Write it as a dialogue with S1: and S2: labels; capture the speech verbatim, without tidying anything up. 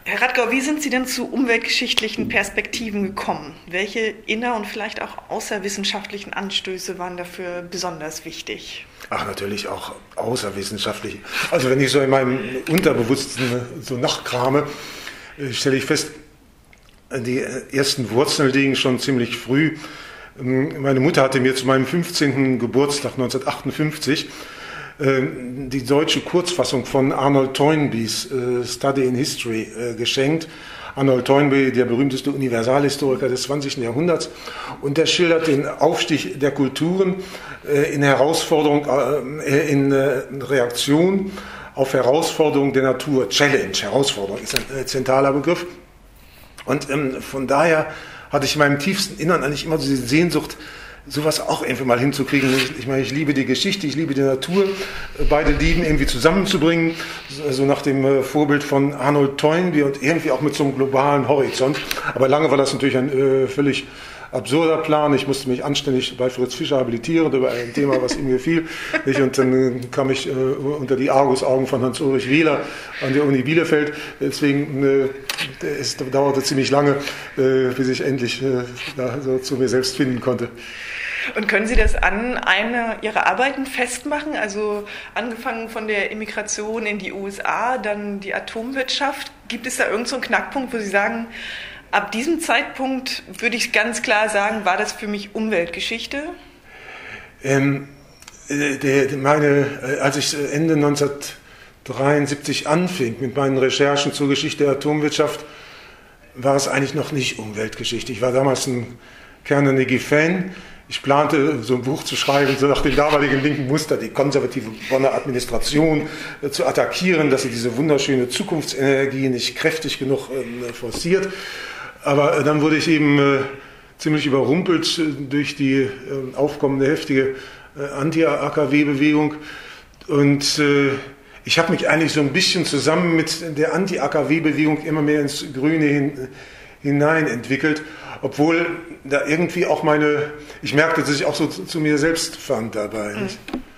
S1: Herr Radgau, wie sind Sie denn zu umweltgeschichtlichen Perspektiven gekommen? Welche inner- und vielleicht auch außerwissenschaftlichen Anstöße waren dafür besonders wichtig?
S2: Ach, natürlich auch außerwissenschaftlich. Also wenn ich so in meinem Unterbewusstsein so nachkrame, stelle ich fest, die ersten Wurzeln liegen schon ziemlich früh. Meine Mutter hatte mir zu meinem fünfzehnten Geburtstag neunzehnhundertachtundfünfzig die deutsche Kurzfassung von Arnold Toynbees Study in History geschenkt. Arnold Toynbee, der berühmteste Universalhistoriker des zwanzigsten Jahrhunderts, und der schildert den Aufstieg der Kulturen in Herausforderung, in Reaktion auf Herausforderung der Natur. Challenge, Herausforderung ist ein zentraler Begriff. Und von daher hatte ich in meinem tiefsten Innern eigentlich immer so diese Sehnsucht, sowas auch irgendwie mal hinzukriegen. Ich, ich meine, ich liebe die Geschichte, ich liebe die Natur, beide Lieben irgendwie zusammenzubringen, so nach dem Vorbild von Arnold Toynbee und irgendwie auch mit so einem globalen Horizont. Aber lange war das natürlich ein äh, völlig absurder Plan. Ich musste mich anständig bei Fritz Fischer habilitieren über ein Thema, was ihm gefiel. Und dann kam ich äh, unter die Argusaugen von Hans-Ulrich Wieler an der Uni Bielefeld. Deswegen äh, es dauerte ziemlich lange, äh, bis ich endlich äh, da so zu mir selbst finden konnte.
S1: Und können Sie das an einer Ihrer Arbeiten festmachen? Also angefangen von der Immigration in die U S A, dann die Atomwirtschaft. Gibt es da irgendeinen so einen Knackpunkt, wo Sie sagen, ab diesem Zeitpunkt würde ich ganz klar sagen, war das für mich Umweltgeschichte?
S2: Ähm, der, meine, als ich Ende neunzehnhundertdreiundsiebzig anfing mit meinen Recherchen zur Geschichte der Atomwirtschaft, war es eigentlich noch nicht Umweltgeschichte. Ich war damals ein Carnegie-Fan. Ich plante, so ein Buch zu schreiben, so nach dem damaligen linken Muster, die konservative Bonner Administration äh, zu attackieren, dass sie diese wunderschöne Zukunftsenergie nicht kräftig genug äh, forciert. Aber äh, dann wurde ich eben äh, ziemlich überrumpelt äh, durch die äh, aufkommende heftige äh, Anti-A K W-Bewegung. Und äh, ich habe mich eigentlich so ein bisschen zusammen mit der Anti-A K W-Bewegung immer mehr ins Grüne hin, hinein entwickelt. Obwohl da irgendwie auch meine, ich merkte, dass ich auch so zu, zu mir selbst fand dabei. Nicht?